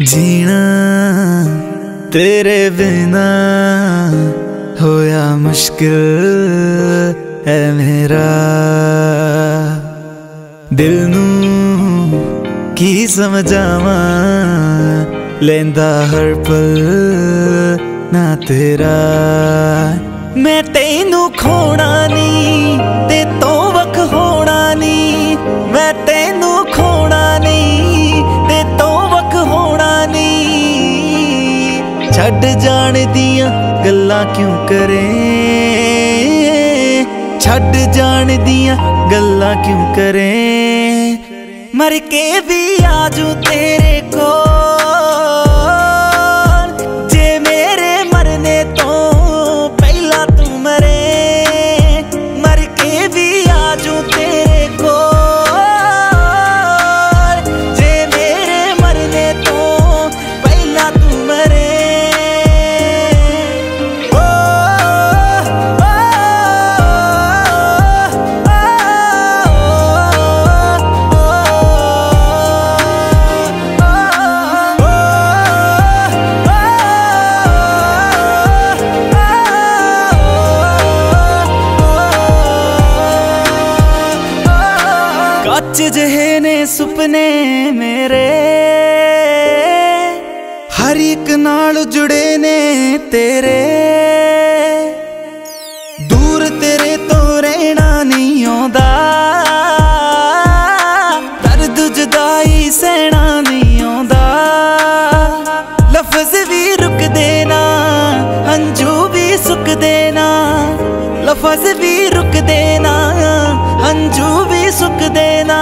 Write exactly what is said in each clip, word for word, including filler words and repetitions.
जीना तेरे बिना होया मुश्किल है मेरा। दिल नू की समझावां लेंदा हर पल ना तेरा। मैं तेनू खोना नी ते तो वख होना नी, मैं तेनू खोना नी ते तो वख होना नी। छड़ जान दियां गल्लां क्यों करें, छड़ जान दियां गल्लां क्यों करें। मर के भी आजू तेरे कोल, जे मेरे मरने तो पहला तू मरे। मर के भी आजू तेरे कोल, जे मेरे मरने तो पहला तू मरे। कच्च जहे ने सुपने मेरे, हर एक नाल जुड़े ने तेरे। दूर तेरे तो रहना नहीं आउंदा, दर्द जुदाई सहना नहीं आउंदा। लफ्ज भी रुक देना, हंझू भी सुक देना। लफ्ज भी रुक देना, हंझू भी सुक देना।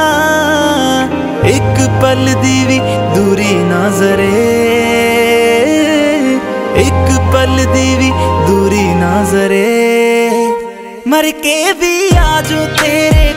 एक पल दी भी दूरी ना जरे, एक पल दी भी दूरी ना जरे। मर के भी आजू तेरे